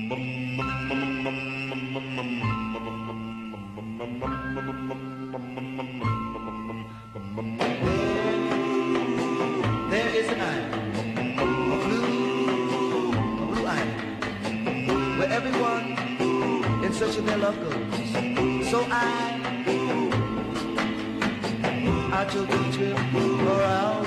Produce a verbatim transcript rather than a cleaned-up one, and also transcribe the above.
There is an island, a blue, a blue island, where everyone in search of their love goes. So I, I took a trip for our